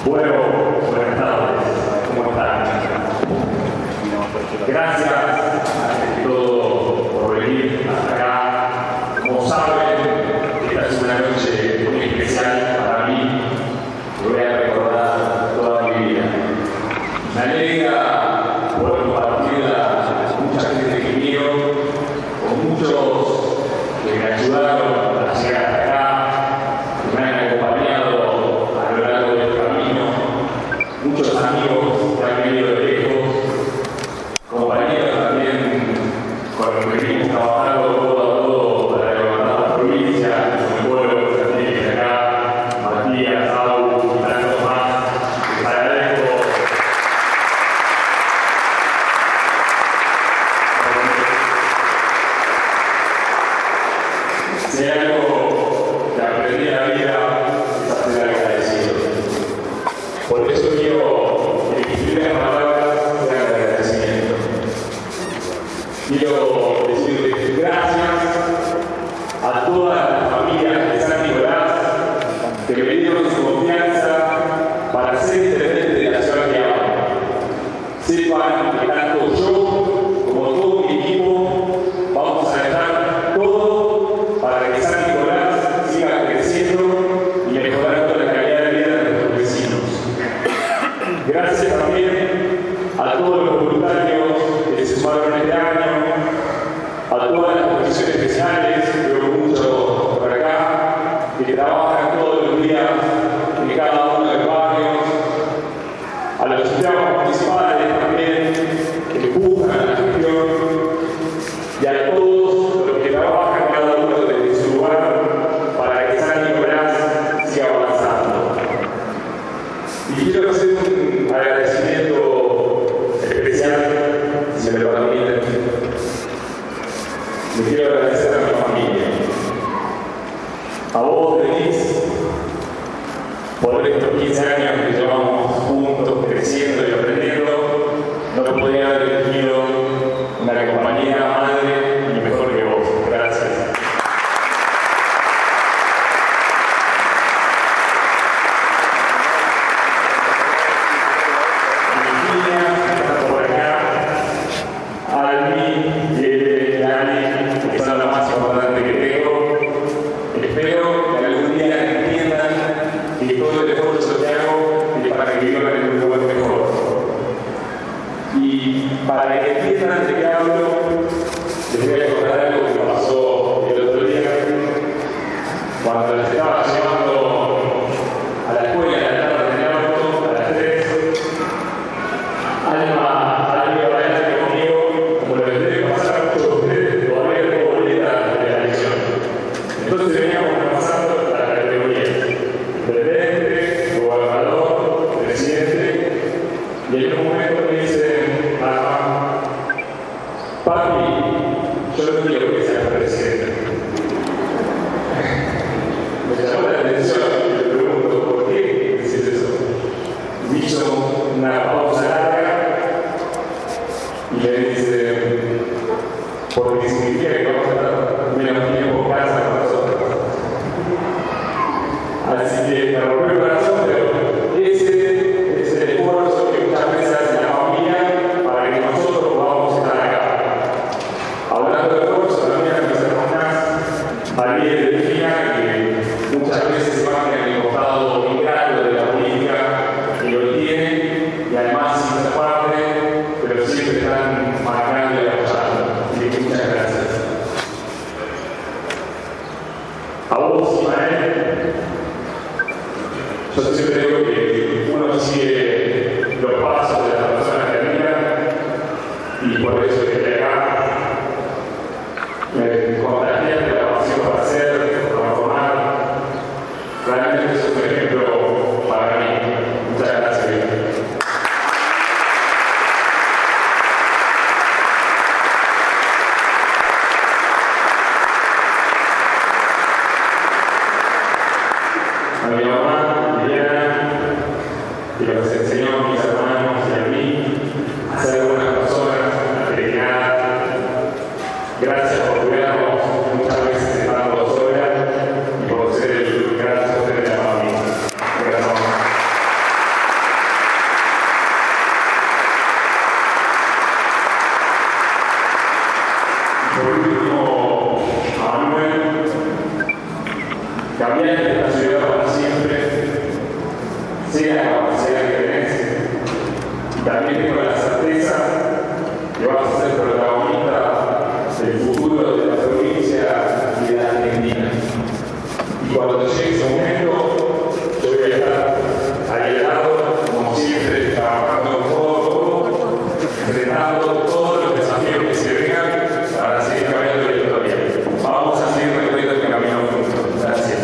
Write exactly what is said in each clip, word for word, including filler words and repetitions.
Bueno, buenas tardes, ¿cómo están? Gracias a todos por venir hasta acá. Como saben, esta es una noche muy especial para mí, que voy a recordar toda mi vida. Me alegra poder compartirla con mucha gente que quiero, con muchos que me ayudaron a llegar hasta acá, que me han acompañado a lo largo del camino, muchos amigos que han venido de lejos, compañeros también con los que venimos trabajando todo a todo para levantar la provincia, como el pueblo de los artistas de acá, Matías, Saúl y tantos más. Les agradezco. Si hay algo que aprendí en la vida es a ser agradecido. Por eso quiero que mis primeras palabras sean de agradecimiento. Quiero decirles gracias a todas las familias de San Nicolás que me dieron su confianza para ser intendente de la ciudad que amo. Sepan que tanto yo como todo mi equipo vamos a dejar todo para que San Nicolás siga creciendo y mejorando la calidad de vida de nuestros vecinos. Gracias también a todos los voluntarios que se sumaron este año, a todas las comisiones especiales, que veo muchos por acá, que trabajan todos los días en cada uno de los barrios, a los empleados municipales también, que empujan la gestión, y a todos los que trabajan cada uno desde su lugar para que San Nicolás siga avanzando. Y quiero hacer un agradecimiento especial, si me lo permiten. Le quiero agradecer a mi familia, a vos, Denise, por estos quince años que llevamos juntos, creciendo y aprendiendo. No lo podría haber elegido una compañera, madre, ni mejor que vos. Gracias. Para que entiendan de qué hablo, les voy a contar algo que me pasó el otro día cuando les estaba llevando a la escuela en la tarde del auto a las tres. Alma, Alma iba adelante conmigo, como lo debe pasar a muchos de ustedes, todavía tengo boletas de la lección. Entonces veníamos repasando las categorías: presidente, gobernador, presidente, y en un momento me dice: papi, yo no quiero que seas presidente. Me llamó la atención y le pregunto: ¿por qué dices eso? Me hizo una pausa larga y le dice: porque significa que vamos a estar menos tiempo en casa con nosotros. Así que me rompió el corazón, pero ese es el esfuerzo que muchas veces hace la familia para que nosotros podamos estar acá. Hablando de esfuerzo, también a mis hermanas, María y Delfina, que muchas veces se van en el costado ingrato de la política, y lo tienen, y además sin ser parte, pero siempre están marcando y apoyando. Así que muchas gracias. A vos, Ismael, yo siempre digo que uno sigue los pasos de las personas que admira, y por eso estoy acá. Me contagiaste la pasión para hacer, para formar. Realmente es un ejemplo para mí. Muchas gracias, Víctor. A mi mamá, Liliana, que nos enseñó a mis hermanos y a mí a ser buenas personas, a crear. Gracias por cuidarnos muchas veces estando sola y por ser el gran sostén de la familia. Gracias. cambiar esta ciudad para siempre, sea la capacidad que tenés, y también tengo la certeza que vas a ser protagonista del futuro de la provincia y de la Argentina. Y cuando llegue ese momento, yo voy a estar ahí al lado, como siempre, trabajando todo, enfrentando todos los desafíos que se vengan para seguir cambiando la historia. Vamos a seguir recorriendo este camino juntos. Gracias.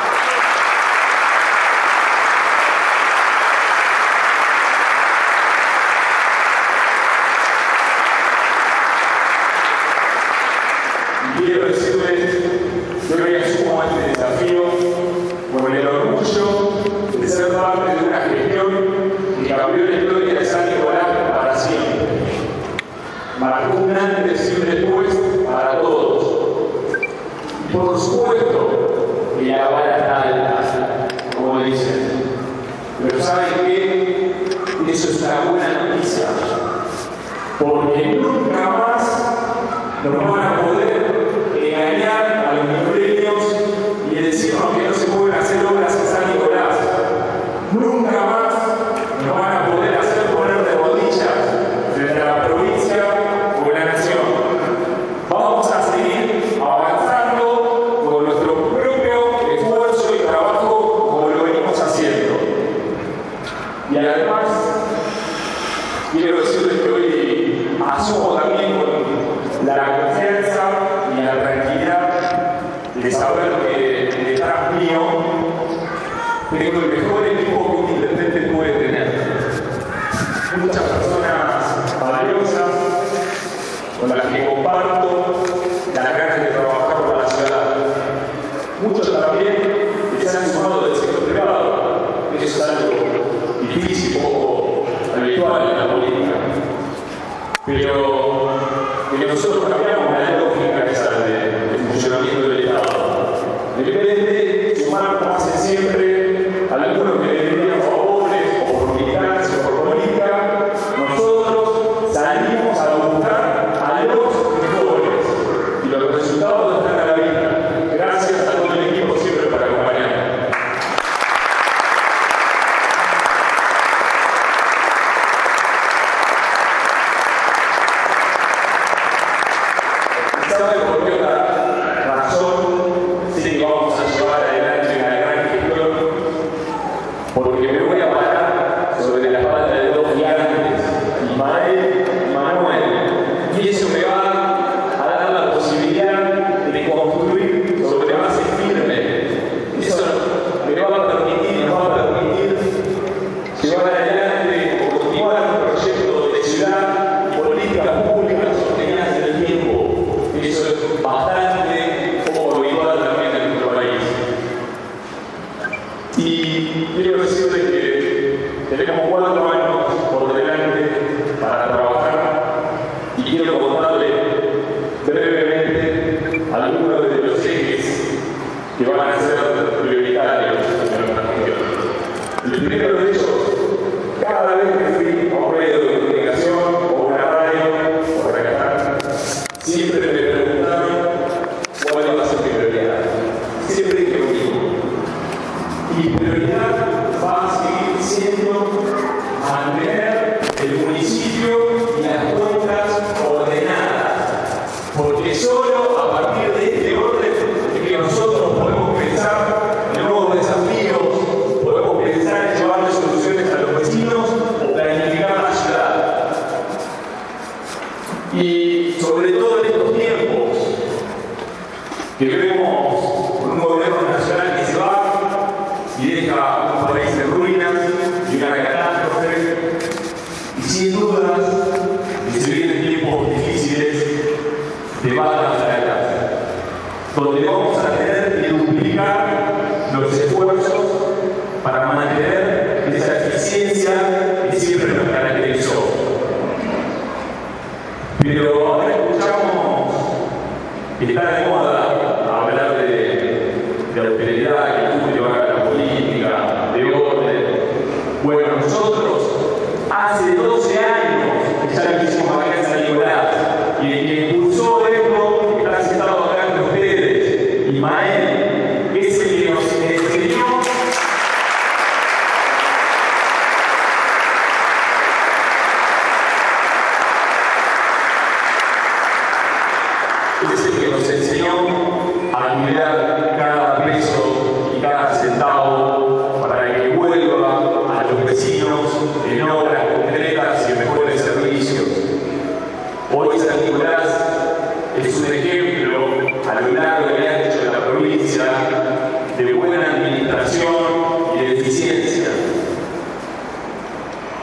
Y quiero decirles que hoy asumo este desafío con el orgullo de ser parte de una gestión que cambió la historia de San Nicolás para siempre. Marcó un antes y un después para todos. Y por supuesto que la vara está alta, como dicen. Pero ¿saben qué? Eso es una buena noticia. Porque nunca más nos van a poder engañar a los nicoleños y decirnos que no se pueden hacer obras en San Nicolás. Nunca más nos van a poder hacer poner de rodillas frente a la provincia o la nación. Vamos a seguir avanzando con nuestro propio esfuerzo y trabajo como lo venimos haciendo. Y además, quiero decirles que hoy asumo también con la confianza y la tranquilidad de saber que detrás mío tengo el mejor equipo que un intendente puede tener. Muchas personas valiosas con las que comparto las ganas de trabajar por la ciudad. Muchos también que se han sumado del sector privado. Eso es algo difícil, poco habitual en la política. Pero que nosotros cambiamos la lógica esa de, de funcionamiento del Estado. En vez de sumar, como hacen siempre, algunos que le pedían favores o por militancia o por política, nosotros salimos a buscar a los mejores. Y los resultados están a la vista. Gracias a todo el equipo siempre por acompañarnos. ¿Saben por qué otra razón sí que vamos a llevar adelante una gran gestión? Porque me voy a parar sobre la espalda de dos gigantes, Ismael y Manuel, y eso me va a dar la posibilidad de construir sobre bases firmes. Eso me va a permitir, nos va a permitir llevar adelante o continuar un proyecto de ciudad y políticas públicas sostenidas en el tiempo. Eso es bastante poco habitual también en nuestro país. Y quiero decirles que tenemos cuatro años por delante para trabajar y quiero contarles brevemente algunos de los ejes que van a ser prioritarios en nuestra gestión. El primero de ellos, cada vez que fui a un medio de comunicación o una radio o restaurante, siempre me preguntaron cuál iba a ser mi prioridad. Siempre dije lo mismo. Mi prioridad va a seguir siendo mantener el municipio y las cuentas ordenadas. Porque solo a partir de este orden es que nosotros podemos pensar en nuevos desafíos, podemos pensar en llevarle soluciones a los vecinos o planificar la ciudad. Y sobre todo en estos tiempos que vemos un gobierno nacional que se va y deja un país en ruinas y una catástrofe, y sin dudas que se vienen tiempos difíciles de bajas a la casa, donde vamos a tener que duplicar los esfuerzos para mantener esa eficiencia que siempre nos caracterizó. Pero ahora escuchamos que está de moda hablar de, de austeridad, que Julio haga la política, de orden. Bueno, nosotros hace doce años que ya lo hicimos acá en San Nicolás, y el que impulsó esto, que está sentado acá entre ustedes, Ismael, es el que nos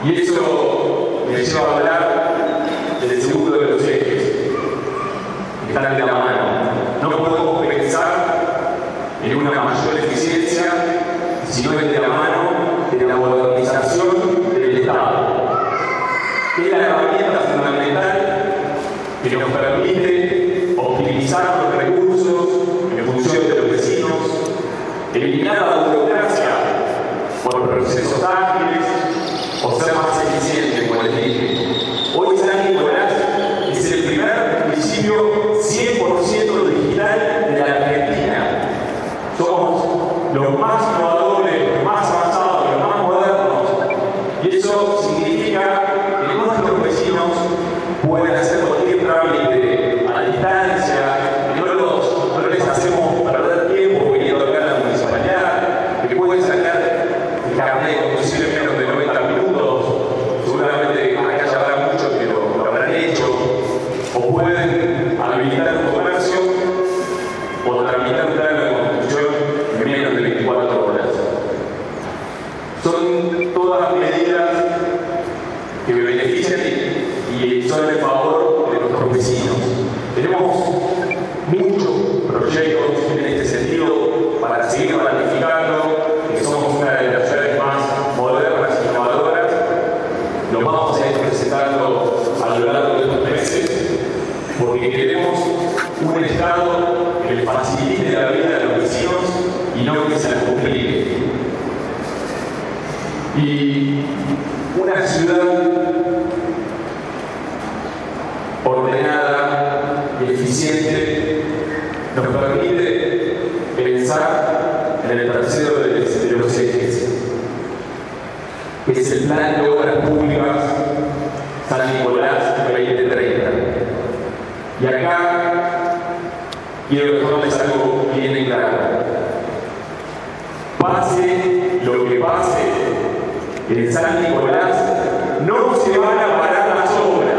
Y eso me lleva a hablar del segundo de los ejes, que están de la mano. No podemos pensar en una mayor eficiencia si no es de la mano de la modernización del Estado, que es la herramienta fundamental que nos permite optimizar los recursos en función de los vecinos, eliminar la burocracia por procesos ágiles o ser más eficientes, como les dije. Hoy San Nicolás es el primer municipio cien por ciento digital de la Argentina. Somos los más innovadores, los más avanzados, los más modernos. Y eso significa que nuestros vecinos pueden hacer cualquier trámite a distancia, que no, los, no les hacemos perder tiempo viniendo acá a la municipalidad, que pueden sacar el carnet de conducir en menos de noventa minutos. Seguramente acá ya habrá muchos que lo, lo habrán hecho, o pueden habilitar un comercio o tramitar un plano de construcción en menos de veinticuatro horas. Son todas medidas que me benefician y, y son en favor de nuestros vecinos. Tenemos muchos proyectos en este sentido para seguir planificando, que somos una de las ciudades más modernas y innovadoras. Lo vamos a ir presentando a lo largo de estos meses, porque queremos un Estado que le facilite la vida a los vecinos y no que se la complique. Y una ciudad ordenada y eficiente nos permite pensar en el tercero de los ejes, que es el Plan de Obras Públicas San Nicolás veinte treinta. Y acá quiero dejarles algo bien en claro. Pase lo que pase, en San Nicolás no se van a parar las obras.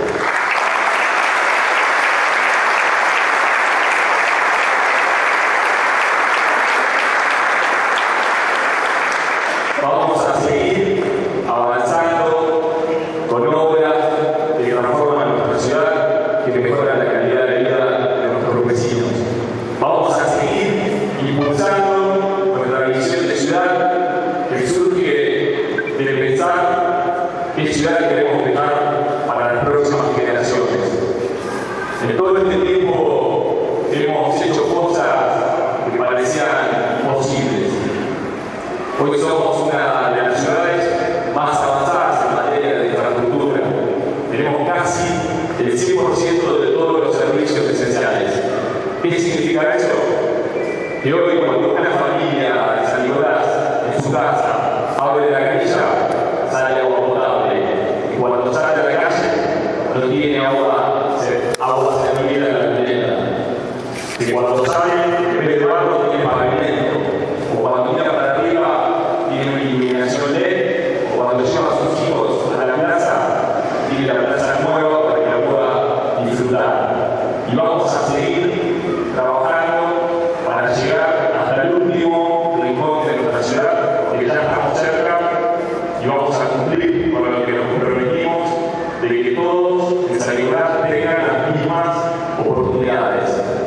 Vamos a seguir avanzando con obras que transforman nuestra ciudad, que mejoran la calidad de vida de nuestros vecinos. Vamos a seguir impulsando nuestra visión de ciudad que surge de pensar qué ciudad queremos dejar para las próximas generaciones. En todo este tiempo hemos hecho cosas que parecían imposibles. Hoy somos una de las ciudades más avanzadas en materia de infraestructura. Tenemos casi el cien por ciento de todos los servicios esenciales. ¿Qué significa eso? Que hoy cuando una familia de San Nicolás en su casa abre la canilla, sale agua potable. Y cuando sale a la calle, no tiene agua, agua servida en la pileta. Que cuando sale, en vez de barro, tiene pavimento. O cuando mira para arriba, tiene una iluminación L E D. O cuando lleva a sus hijos a la plaza, tiene la plaza nueva para que la pueda disfrutar. Y vamos a seguir trabajando para llegar hasta el último rincón de nuestra ciudad, porque ya estamos cerca y vamos a cumplir con lo que nos comprometimos de que todos en San Nicolás tengan las mismas oportunidades.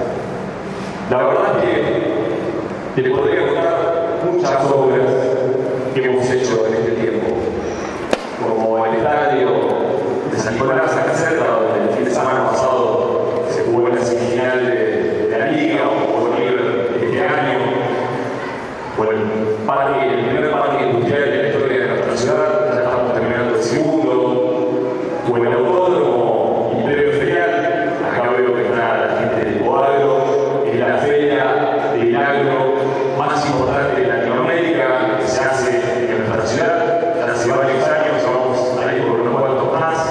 La verdad es que te podría contar muchas obras que hemos hecho en este tiempo, como el estadio de San Nicolás acá cerca, donde el fin de semana pasado se jugó la semifinal de, de la Liga o Bolívar este año, o el, parque, el primer parque industrial de la historia de nuestra ciudad, ya estamos terminando el segundo, o el autódromo Imperio Ferial. Acá veo que está la gente de Coagro, es la feria del agro más importante de Latinoamérica, que se hace en nuestra ciudad, ya hace varios años, vamos a ir por unos cuantos más.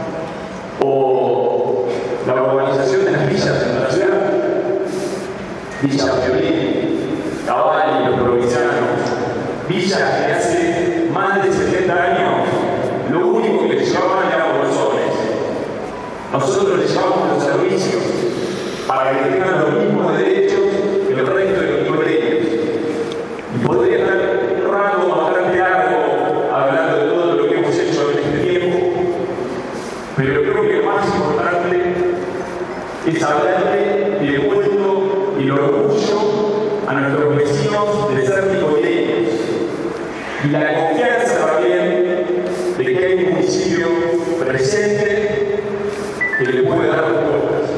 O la urbanización de las villas en nuestra ciudad, Villa Fiorini, Cavalli, los provincianos, villas que hace más de setenta años lo único que les llevaban eran bolsones. Nosotros les llevamos los servicios para que tengan los mismos derechos que el resto de los nicoleños. Y podría estar un rato bastante largo hablando de todo lo que hemos hecho haberle devuelto el orgullo a nuestros vecinos de ser ticoleños y la confianza también de que hay un municipio presente que le puede dar respuestas.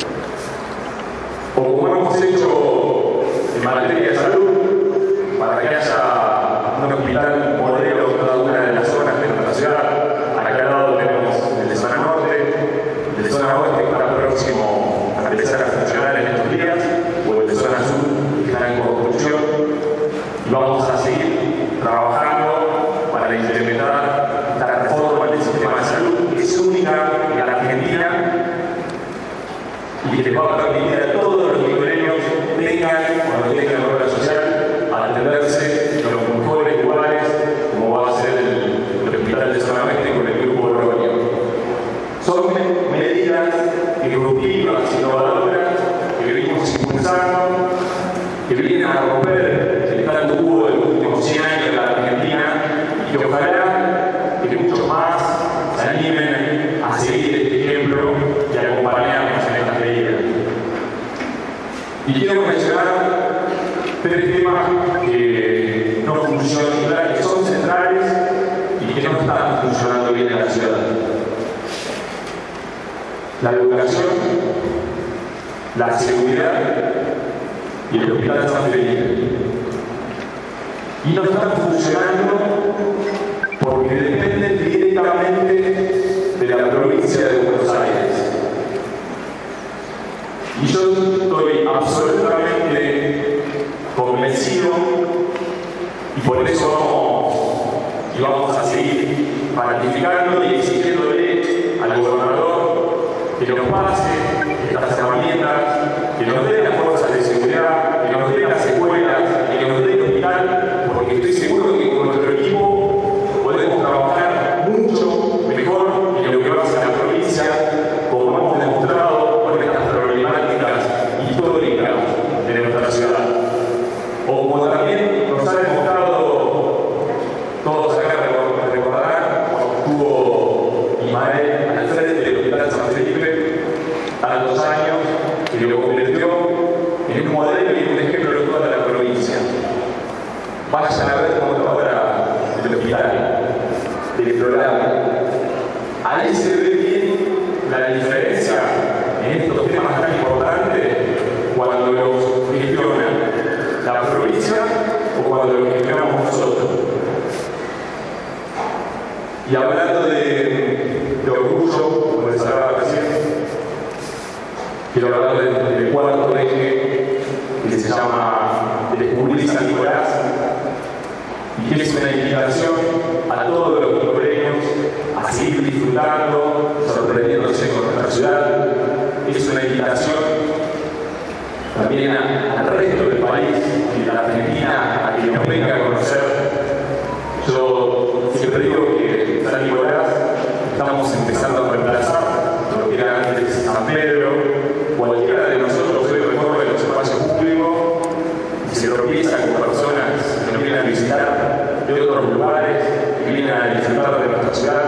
O como hemos hecho en materia de salud, para que haya un hospital modelo en cada una de las zonas de nuestra ciudad. Acá al lado tenemos el de zona norte, el de zona oeste que está próximo a empezar a funcionar en estos días, o el de zona sur que está en construcción. Y vamos a seguir trabajando para implementar esta reforma del sistema de salud, que es única en la Argentina y que les va a permitir a todos los nicoleños tengan, cuando tengan obra social, atenderse en los mejores lugares, como va a ser el, el hospital de zona oeste con el grupo Oroño. Son medidas disruptivas, innovadoras, que venimos impulsando, que vienen a romper el statu quo de los últimos cien años de la Argentina y que ojalá que muchos más se animen a seguir este ejemplo y a acompañarnos en estas medidas. Y quiero mencionar tres temas que no funcionan, que son centrales y que no están funcionando bien en la ciudad. La educación, la seguridad y el hospital San Felipe. Y no están funcionando porque dependen directamente de la provincia de Buenos Aires. Y yo estoy absolutamente convencido, y por eso vamos, y vamos a seguir ratificando y exigiéndole al gobernador que nos pase estas herramientas, que nos dé las fuerzas de seguridad, que nos dé las escuelas, que nos dé el hospital, porque estoy seguro que con nuestro equipo podemos trabajar mucho mejor en lo que va a ser la provincia, como hemos demostrado con estas problemáticas históricas de nuestra ciudad. O como también nos ha demostrado, todos acá recordarán, cuando estuvo Ismael al frente del hospital San Felipe, tantos años, que lo convirtió en un modelo y en un ejemplo de toda la provincia. Vayan a ver cómo está ahora el hospital del programa. Ahí se ve bien la diferencia en estos temas tan importantes cuando los gestiona la provincia o cuando los gestionamos nosotros. Y hablando de, de orgullo, como les hablaba recién, quiero hablar del, del cuarto eje que se llama Descubrir San Nicolás, y que es una invitación a todos los nicoleños a seguir disfrutando, sorprendiéndose con nuestra ciudad. Es una invitación también a, al resto del país y de la Argentina a que nos venga a conocer. Yo siempre digo que San Nicolás estamos empezando a reemplazar lo que era antes San Pedro. Cualquiera de nosotros hoy recorre los espacios públicos y se tropieza con personas que nos vienen a visitar de otros lugares, que vienen a disfrutar de nuestra ciudad.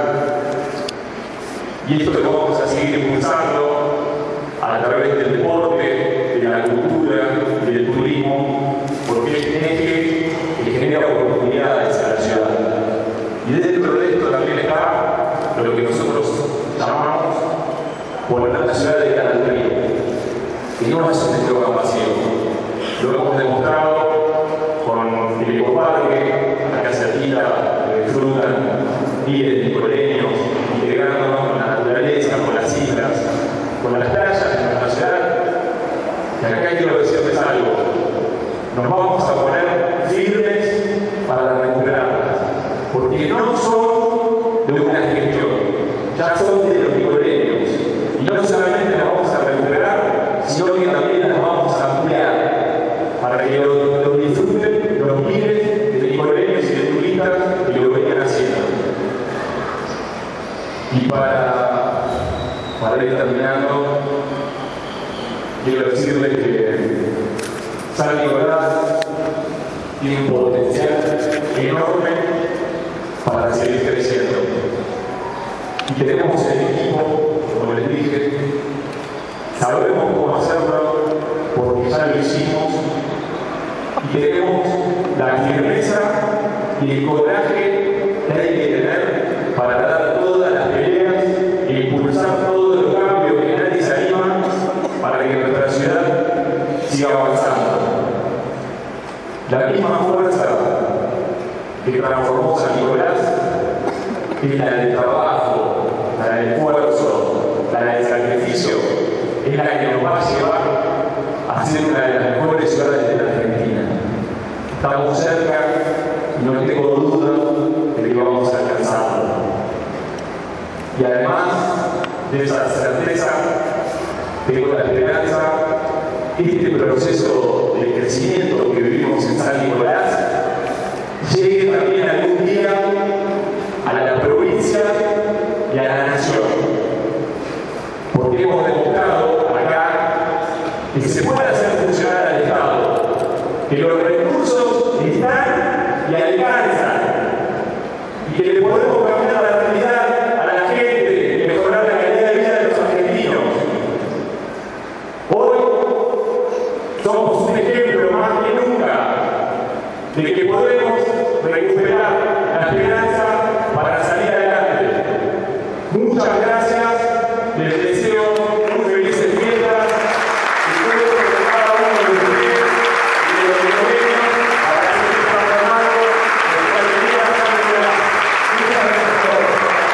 Y esto lo vamos a seguir impulsando a través del deporte, de la cultura y del turismo, porque es un eje que genera oportunidades a la ciudad. Y dentro de esto también está lo que nosotros llamamos volver la ciudad de gran río, que no es un eslogan vacío. Lo hemos demostrado con el ecoparque, acá cerquita, que disfrutan miles de nicoleños, integrándonos con la naturaleza, con las islas, con las playas de nuestra ciudad. Y acá quiero decirles algo: nos vamos a poner firmes para recuperarlas, porque no son de una gestión, ya son de los nicoleños. Y no solamente las vamos a recuperar, sino que también las vamos a ampliar para que los, los disfruten los miles de nicoleños y de turistas que lo vengan haciendo. Y para, para ir terminando, quiero decirles que San Nicolás tiene un potencial enorme para seguir creciendo. Y tenemos el equipo, como les dije, Sabemos cómo hacerlo porque ya lo hicimos y tenemos la firmeza y el coraje que hay que tener para dar todas las peleas e impulsar todos los cambios que nadie se anima para que nuestra ciudad siga avanzando. La misma fuerza que transformó San Nicolás es la del trabajo, la del esfuerzo, la del sacrificio, es la que nos va a llevar a ser una de las mejores ciudades de la Argentina. Estamos cerca y no tengo duda de que vamos a alcanzarlo. Y además de esa certeza, tengo la esperanza que este proceso de crecimiento que vivimos en San Nicolás llegue también algún día a la provincia y a la nación. Porque hemos demostrado acá que se puede hacer funcionar al Estado, que los recursos están y alcanzan, y que le podemos cambiar la realidad a la gente y mejorar la calidad de vida de los argentinos. Hoy somos un ejemplo más que nunca de que podemos recuperar la esperanza para salir adelante. Muchas gracias, les deseo muy felices fiestas y espero que cada uno de ustedes y de los que nos vengan para seguir transformando nuestra alegría San Nicolás. Muchas gracias a todos.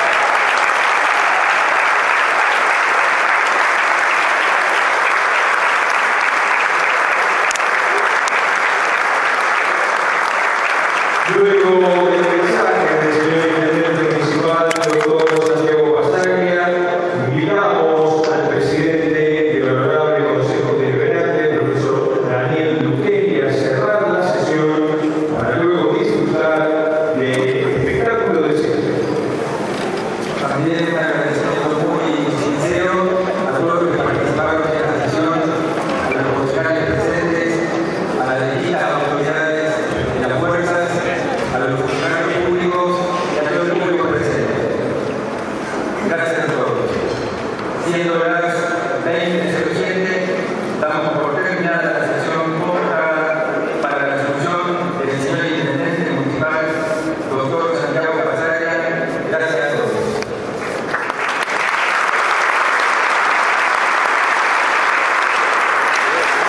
Luego del mensaje del señor intendente municipal, doctor Santiago Pastaglia, invitamos al presidente del Honorable Consejo Deliberante, el profesor Daniel Luquetti, a cerrar la sesión para luego disfrutar del espectáculo de cierre. También un agradecimiento muy sincero a todos los que participaron en esta sesión, a los funcionarios presentes, a las distintas autoridades de las fuerzas, a los funcionarios públicos y a todo el público presente. Gracias a todos. Siendo las veinte